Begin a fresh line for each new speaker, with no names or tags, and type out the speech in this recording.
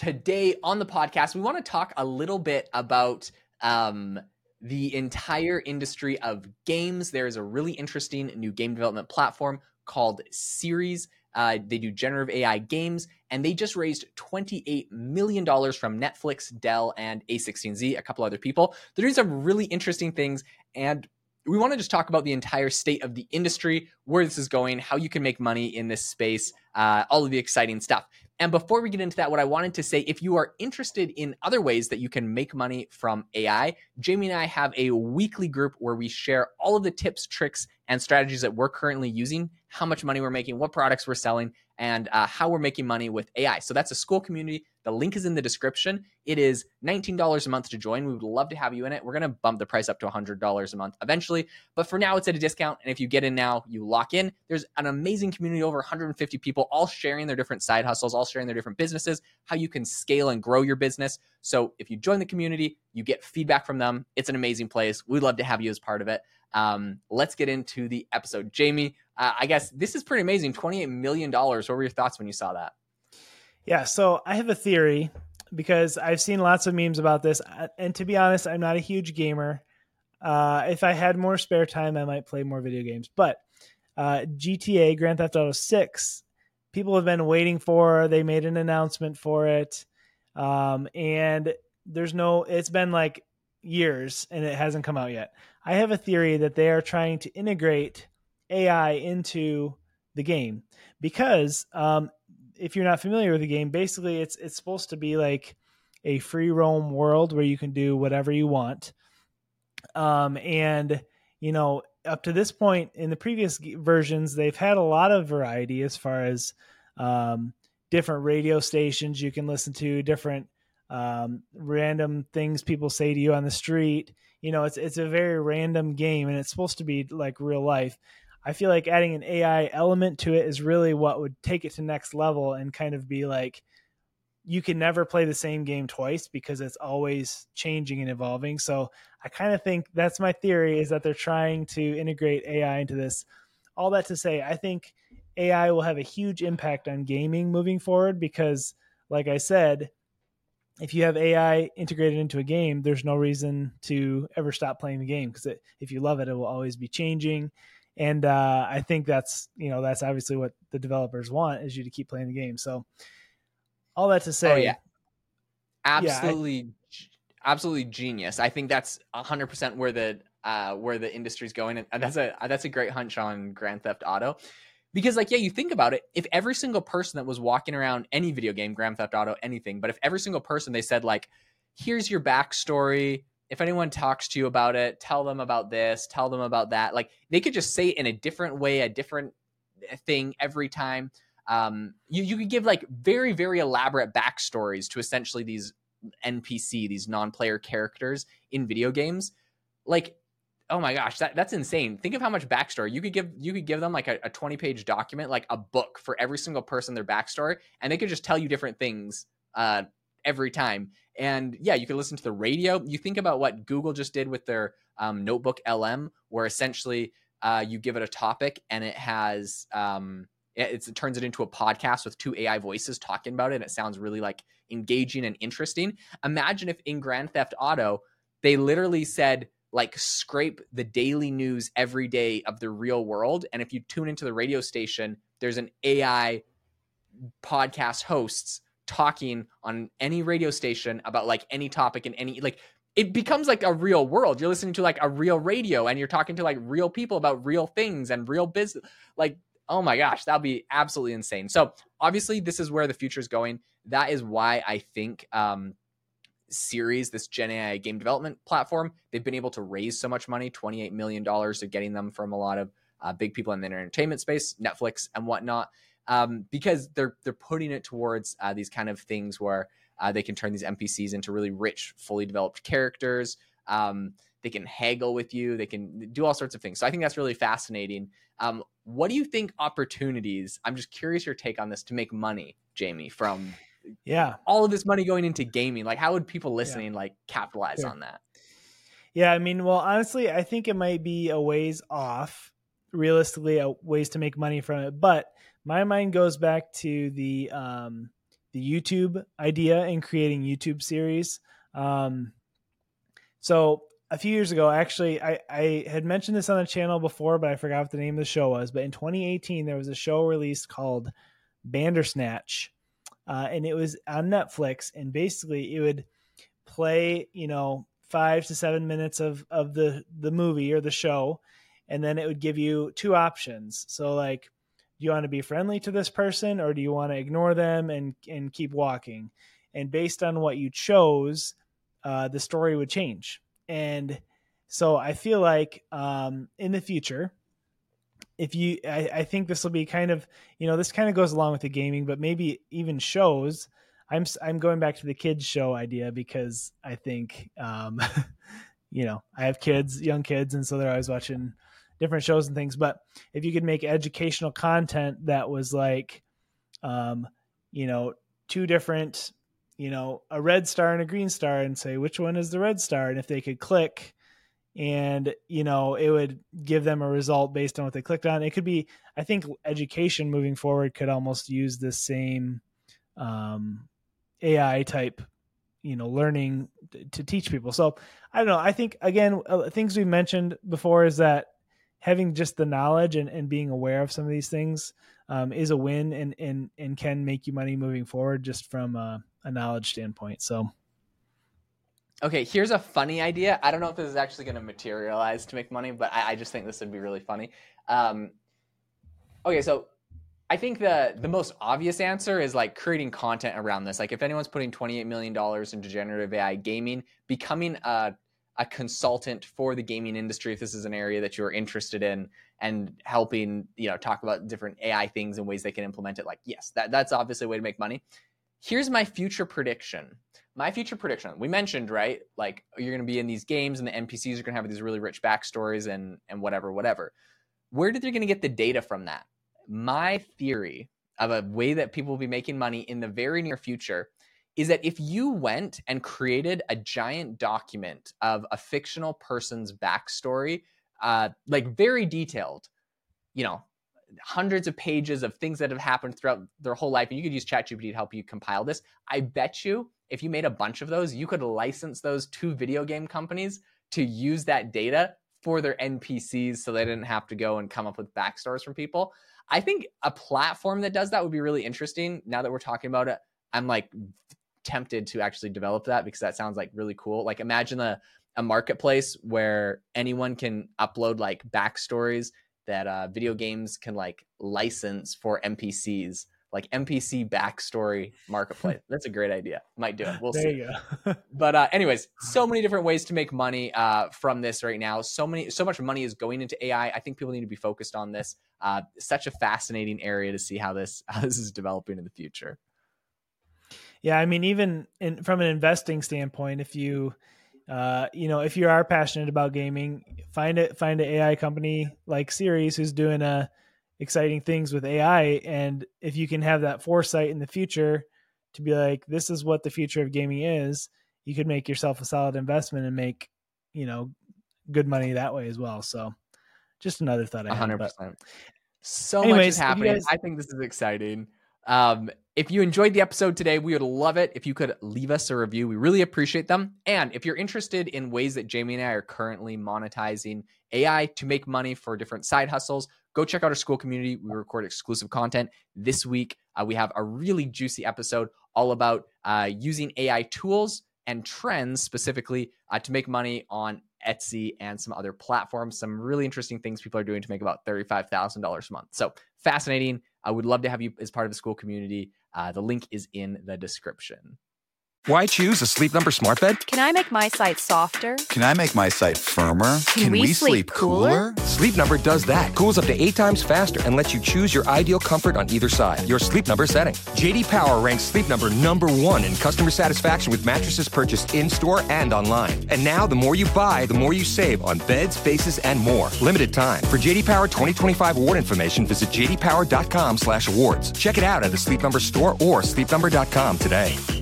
today on the podcast, we want to talk a little bit about the entire industry of games. There's a really interesting new game development platform called Series. They do generative AI games, and they just raised $28 million from Netflix, Dell, and A16Z, a couple other people. They're doing some really interesting things, and we want to just talk about the entire state of the industry, where this is going, how you can make money in this space, all of the exciting stuff. And before we get into that, what I wanted to say, if you are interested in other ways that you can make money from AI, Jamie and I have a weekly group where we share all of the tips, tricks, and strategies that we're currently using, how much money we're making, what products we're selling, and how we're making money with AI. So that's a school community. The link is in the description. It is $19 a month to join. We would love to have you in it. We're going to bump the price up to $100 a month eventually, but for now it's at a discount. And if you get in now, you lock in. There's an amazing community, over 150 people, all sharing their different side hustles, all sharing their different businesses, how you can scale and grow your business. So if you join the community, you get feedback from them. It's an amazing place. We'd love to have you as part of it. Let's get into the episode. Jamie, I guess this is pretty amazing. $28 million. What were your thoughts when you saw that?
Yeah, so I have a theory because I've seen lots of memes about this. And to be honest, I'm not a huge gamer. If I had more spare time, I might play more video games. But GTA, Grand Theft Auto 6, people have been waiting for. They made an announcement for it. And it's been like years and it hasn't come out yet. I have a theory that they are trying to integrate AI into the game because if you're not familiar with the game, basically it's supposed to be like a free roam world where you can do whatever you want. And up to this point in the previous versions, they've had a lot of variety as far as different radio stations you can listen to, different random things people say to you on the street. It's a very random game and it's supposed to be like real life. I feel like adding an AI element to it is really what would take it to next level and kind of be like, you can never play the same game twice because it's always changing and evolving. So I kind of think that's my theory, is that they're trying to integrate AI into this. All that to say, I think AI will have a huge impact on gaming moving forward because, like I said, if you have AI integrated into a game, there's no reason to ever stop playing the game because if you love it, it will always be changing. And I think that's obviously what the developers want, is you to keep playing the game. So all that to say,
absolutely genius. I think that's 100% where the industry's going, and that's a great hunch on Grand Theft Auto, because you think about it, if every single person that was walking around any video game, Grand Theft Auto, anything, but if every single person they said here's your backstory. If anyone talks to you about it, tell them about this, tell them about that. They could just say it in a different way, a different thing every time. You could give very, very elaborate backstories to essentially these NPC, these non-player characters in video games. Oh my gosh, that's insane. Think of how much backstory you could give them, like a 20-page document, like a book for every single person, their backstory, and they could just tell you different things every time. And yeah, you can listen to the radio. You think about what Google just did with their Notebook LM, where essentially you give it a topic and it has it turns it into a podcast with two AI voices talking about it. And it sounds really engaging and interesting. Imagine if in Grand Theft Auto they literally said scrape the daily news every day of the real world, and if you tune into the radio station, there's an AI podcast hosts talking on any radio station about any topic and any it becomes a real world. You're listening to a real radio and you're talking to real people about real things and real business. Oh my gosh, that'll be absolutely insane. So obviously this is where the future is going. That is why I think Series, this Gen AI game development platform, they've been able to raise so much money, $28 million. They're getting them from a lot of big people in the entertainment space, Netflix and whatnot. Because they're putting it towards these kind of things where they can turn these NPCs into really rich, fully developed characters. They can haggle with you. They can do all sorts of things. So I think that's really fascinating. What do you think opportunities, I'm just curious your take on this, to make money, Jamie, from all of this money going into gaming? How would people listening capitalize on that?
Yeah, I mean, well, honestly, I think it might be a ways off, realistically, ways to make money from it. But my mind goes back to the YouTube idea and creating YouTube series. So a few years ago, actually, I had mentioned this on the channel before, but I forgot what the name of the show was. But in 2018, there was a show released called Bandersnatch, and it was on Netflix. And basically, it would play, 5 to 7 minutes of the movie or the show, and then it would give you two options. So, like, do you want to be friendly to this person, or do you want to ignore them and keep walking? And based on what you chose, the story would change. And so I feel like in the future, I think this will be kind of, this kind of goes along with the gaming, but maybe even shows. I'm going back to the kids show idea because I think, I have kids, young kids, and so they're always watching different shows and things. But if you could make educational content that was like, two different, a red star and a green star, and say which one is the red star, and if they could click, and it would give them a result based on what they clicked on. It could be, I think, education moving forward could almost use the same AI type, learning to teach people. So I don't know. I think, again, things we mentioned before is that having just the knowledge and being aware of some of these things is a win and can make you money moving forward just from a knowledge standpoint. So.
Okay, here's a funny idea. I don't know if this is actually going to materialize to make money, but I just think this would be really funny. Okay, so I think the most obvious answer is like creating content around this. Like if anyone's putting $28 million into generative AI gaming, becoming a consultant for the gaming industry, if this is an area that you're interested in, and helping, talk about different AI things and ways they can implement it. Like, yes, that's obviously a way to make money. Here's my future prediction. We mentioned, right? Like you're going to be in these games and the NPCs are going to have these really rich backstories and whatever. Where did they going to get the data from that? My theory of a way that people will be making money in the very near future is that if you went and created a giant document of a fictional person's backstory, like very detailed, hundreds of pages of things that have happened throughout their whole life, and you could use ChatGPT to help you compile this. I bet you if you made a bunch of those, you could license those to video game companies to use that data for their NPCs so they didn't have to go and come up with backstories from people. I think a platform that does that would be really interesting. Now that we're talking about it, I'm like tempted to actually develop that because that sounds like really cool. Like imagine a marketplace where anyone can upload like backstories that video games can like license for NPCs, like NPC backstory marketplace. That's a great idea. Might do it. We'll see.
There you go.
But anyways, so many different ways to make money from this right now. So much money is going into AI. I think people need to be focused on this. Such a fascinating area to see how this is developing in the future.
Yeah, I mean, even from an investing standpoint, if you if you are passionate about gaming, find an AI company like Ceres who's doing exciting things with AI. And if you can have that foresight in the future to be like, this is what the future of gaming is, you could make yourself a solid investment and make, good money that way as well. So just another thought I had.
100%. So much is happening. I think this is exciting. If you enjoyed the episode today, we would love it if you could leave us a review. We really appreciate them. And if you're interested in ways that Jamie and I are currently monetizing AI to make money for different side hustles, go check out our Skool community. We record exclusive content. This week, we have a really juicy episode all about using AI tools and trends specifically to make money on Etsy and some other platforms. Some really interesting things people are doing to make about $35,000 a month. So fascinating. I would love to have you as part of the Skool community. The link is in the description.
Why choose a Sleep Number smart bed?
Can I make my site softer?
Can I make my site firmer?
Can we sleep cooler?
Sleep Number does that. Cools up to 8 times faster and lets you choose your ideal comfort on either side. Your Sleep Number setting. JD Power ranks Sleep Number #1 in customer satisfaction with mattresses purchased in-store and online. And now, the more you buy, the more you save on beds, bases, and more. Limited time. For JD Power 2025 award information, visit jdpower.com/awards. Check it out at the Sleep Number store or sleepnumber.com today.